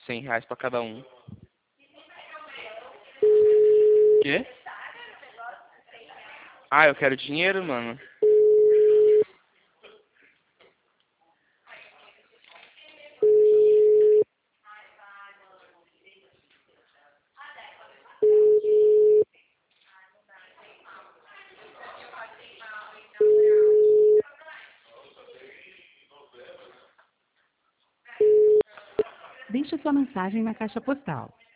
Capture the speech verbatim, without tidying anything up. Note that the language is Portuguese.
cem reais pra cada um. Quê? Ah, eu quero dinheiro, mano. Deixe sua mensagem na caixa postal.